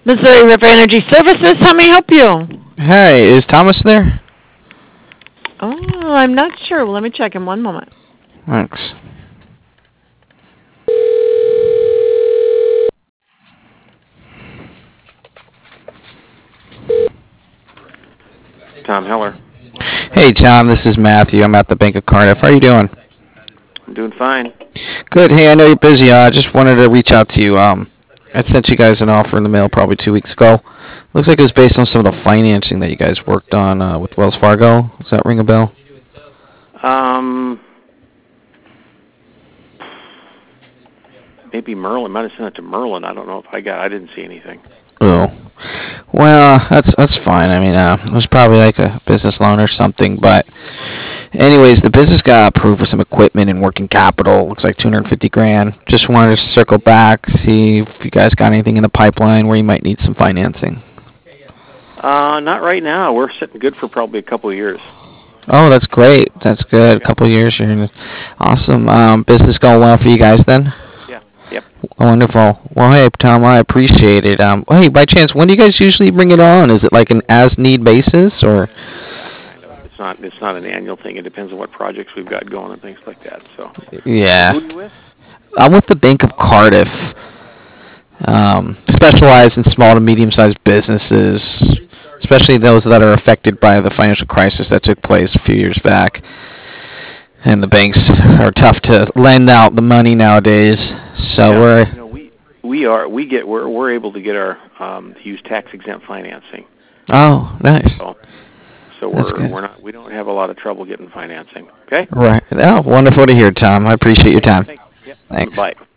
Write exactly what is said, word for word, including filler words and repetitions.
Missouri River Energy Services, how may I help you? Hey, is Thomas there? Oh, I'm not sure. Well, let me check in one moment. Thanks. Tom Heller. Hey, Tom, this is Matthew. I'm at the Bank of Cardiff. How are you doing? I'm doing fine. Good. Hey, I know you're busy. I uh, just wanted to reach out to you. Um, I sent you guys an offer in the mail probably two weeks ago. Looks like it was based on some of the financing that you guys worked on uh, with Wells Fargo. Does that ring a bell? Um, maybe Merlin. Might have sent it to Merlin. I don't know if I got. I didn't see anything. Oh, well, that's that's fine. I mean, uh, it was probably like a business loan or something. But, anyways, the business got approved for some equipment and working capital. Looks like two hundred fifty grand. Just wanted to circle back, see if you guys got anything in the pipeline where you might need some financing. Uh, not right now. We're sitting good for probably a couple of years. Oh, that's great. That's good. A couple of years here. Awesome. Um, business going well for you guys then? Yeah. Yep. Wonderful. Well, hey, Tom, I appreciate it. Um, hey, by chance, when do you guys usually bring it on? Is it like an as-need basis, or? Kind of. It's not. It's not an annual thing. It depends on what projects we've got going and things like that. So. Yeah. Who are you with? I'm with the Bank of Cardiff. Um, specialize in small to medium-sized businesses, especially those that are affected by the financial crisis that took place a few years back. And the banks are tough to lend out the money nowadays. So yeah, we're you know, we we are we get we're we're able to get our um, to use tax exempt financing. oh nice. So, so That's we're good. we're not we don't have a lot of trouble getting financing. Okay. Right. Oh, wonderful to hear, Tom. I appreciate your time. Thanks. Yep. Thanks. Bye.